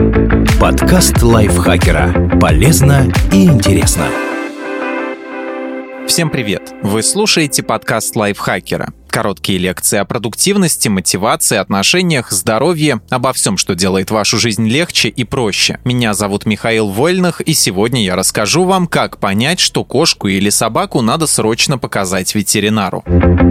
Подкаст лайфхакера. Полезно и интересно. Всем привет! Вы слушаете подкаст лайфхакера. Короткие лекции о продуктивности, мотивации, отношениях, здоровье, обо всем, что делает вашу жизнь легче и проще. Меня зовут Михаил Вольных, и сегодня я расскажу вам, как понять, что кошку или собаку надо срочно показать ветеринару.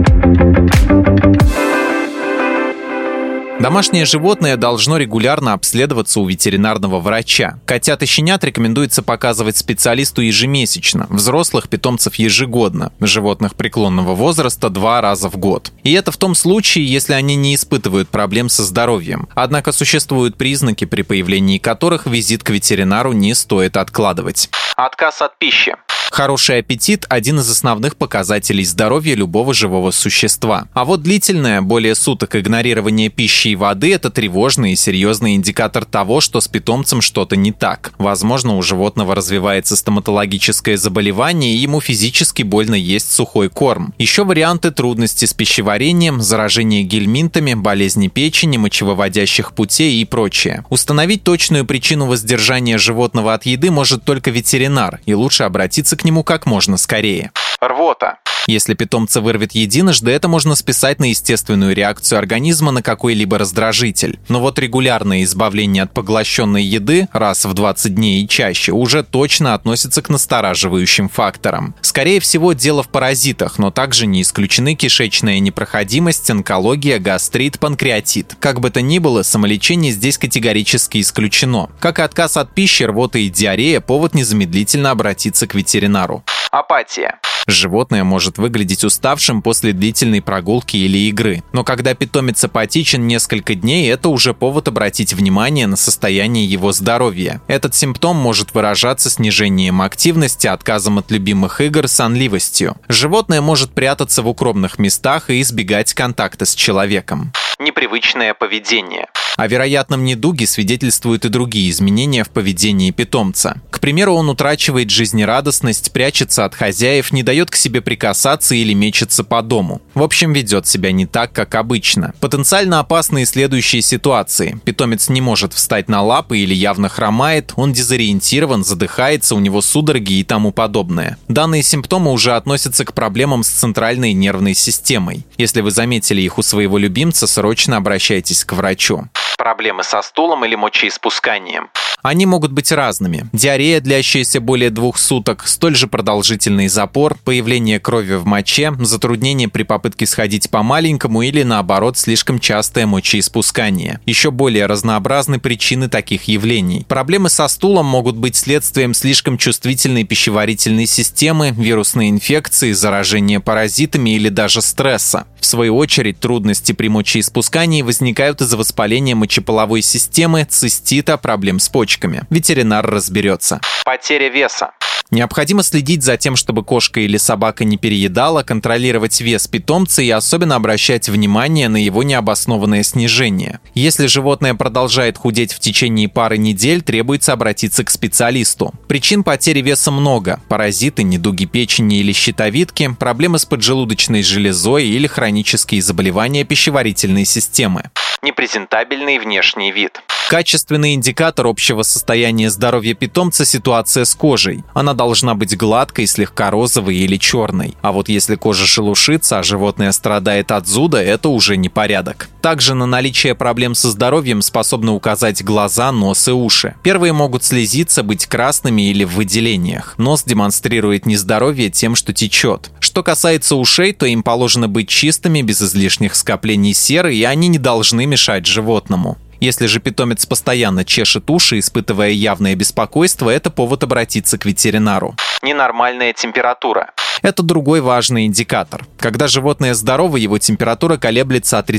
Домашнее животное должно регулярно обследоваться у ветеринарного врача. Котят и щенят рекомендуется показывать специалисту ежемесячно, взрослых питомцев ежегодно, животных преклонного возраста 2 раза в год. И это в том случае, если они не испытывают проблем со здоровьем. Однако существуют признаки, при появлении которых визит к ветеринару не стоит откладывать. Отказ от пищи. Хороший аппетит – один из основных показателей здоровья любого живого существа. А вот длительное, более суток игнорирование пищи и воды – это тревожный и серьезный индикатор того, что с питомцем что-то не так. Возможно, у животного развивается стоматологическое заболевание, и ему физически больно есть сухой корм. Еще варианты – трудности с пищеварением, заражение гельминтами, болезни печени, мочевыводящих путей и прочее. Установить точную причину воздержания животного от еды может только ветеринар, и лучше обратиться к нему как можно скорее. Рвота. Если питомца вырвет единожды, это можно списать на естественную реакцию организма на какой-либо раздражитель. Но вот регулярное избавление от поглощенной еды раз в 20 дней и чаще уже точно относится к настораживающим факторам. Скорее всего, дело в паразитах, но также не исключены кишечная непроходимость, онкология, гастрит, панкреатит. Как бы то ни было, самолечение здесь категорически исключено. Как и отказ от пищи, рвота и диарея – повод незамедлительно обратиться к ветеринару. Апатия. Животное может выглядеть уставшим после длительной прогулки или игры. Но когда питомец апатичен несколько дней, это уже повод обратить внимание на состояние его здоровья. Этот симптом может выражаться снижением активности, отказом от любимых игр, сонливостью. Животное может прятаться в укромных местах и избегать контакта с человеком. Непривычное поведение. О вероятном недуге свидетельствуют и другие изменения в поведении питомца. К примеру, он утрачивает жизнерадостность, прячется от хозяев, не дает к себе прикасаться или мечется по дому. В общем, ведет себя не так, как обычно. Потенциально опасны и следующие ситуации. Питомец не может встать на лапы или явно хромает, он дезориентирован, задыхается, у него судороги и тому подобное. Данные симптомы уже относятся к проблемам с центральной нервной системой. Если вы заметили их у своего любимца, срочно обращайтесь к врачу. Проблемы со стулом или мочеиспусканием. Они могут быть разными. Диарея, длящаяся более 2 суток, столь же продолжительный запор, появление крови в моче, затруднение при попытке сходить по-маленькому или, наоборот, слишком частое мочеиспускание. Еще более разнообразны причины таких явлений. Проблемы со стулом могут быть следствием слишком чувствительной пищеварительной системы, вирусной инфекции, заражения паразитами или даже стресса. В свою очередь, трудности при мочеиспускании возникают из-за воспаления мочеполовой системы, цистита, проблем с почками. Ветеринар разберется. Потеря веса. Необходимо следить за тем, чтобы кошка или собака не переедала, контролировать вес питомца и особенно обращать внимание на его необоснованное снижение. Если животное продолжает худеть в течение пары недель, требуется обратиться к специалисту. Причин потери веса много: паразиты, недуги печени или щитовидки, проблемы с поджелудочной железой или хронические заболевания пищеварительной системы. Непрезентабельный внешний вид. Качественный индикатор общего состояния здоровья питомца – ситуация с кожей. Она должна быть гладкой, слегка розовой или черной. А вот если кожа шелушится, а животное страдает от зуда, это уже непорядок. Также на наличие проблем со здоровьем способны указать глаза, нос и уши. Первые могут слезиться, быть красными или в выделениях. Нос демонстрирует нездоровье тем, что течет. Что касается ушей, то им положено быть чистыми, без излишних скоплений серы, и они не должны мешать животному. Если же питомец постоянно чешет уши, испытывая явное беспокойство, это повод обратиться к ветеринару. Ненормальная температура. Это другой важный индикатор. Когда животное здорово, его температура колеблется от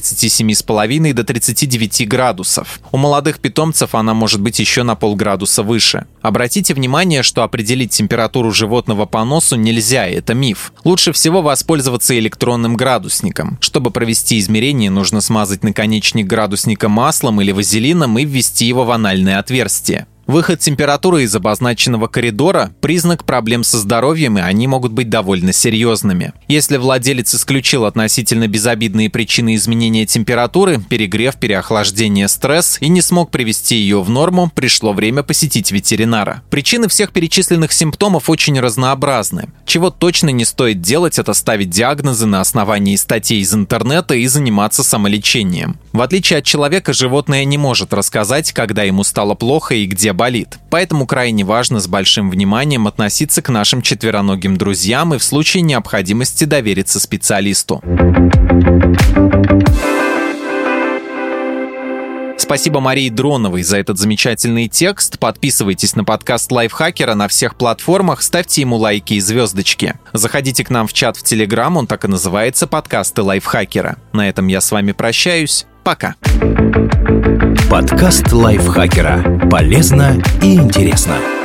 37,5 до 39 градусов. У молодых питомцев она может быть еще на полградуса выше. Обратите внимание, что определить температуру животного по носу нельзя, это миф. Лучше всего воспользоваться электронным градусником. Чтобы провести измерение, нужно смазать наконечник градусника маслом или вазелином и ввести его в анальное отверстие. Выход температуры из обозначенного коридора – признак проблем со здоровьем, и они могут быть довольно серьезными. Если владелец исключил относительно безобидные причины изменения температуры – перегрев, переохлаждение, стресс – и не смог привести ее в норму, пришло время посетить ветеринара. Причины всех перечисленных симптомов очень разнообразны. Чего точно не стоит делать – это ставить диагнозы на основании статей из интернета и заниматься самолечением. В отличие от человека, животное не может рассказать, когда ему стало плохо и где болит. Поэтому крайне важно с большим вниманием относиться к нашим четвероногим друзьям и в случае необходимости довериться специалисту. Спасибо Марии Дроновой за этот замечательный текст. Подписывайтесь на подкаст Лайфхакера на всех платформах, ставьте ему лайки и звездочки. Заходите к нам в чат в Телеграм, он так и называется «Подкасты Лайфхакера». На этом я с вами прощаюсь. Пока. Подкаст Лайфхакера. Полезно и интересно.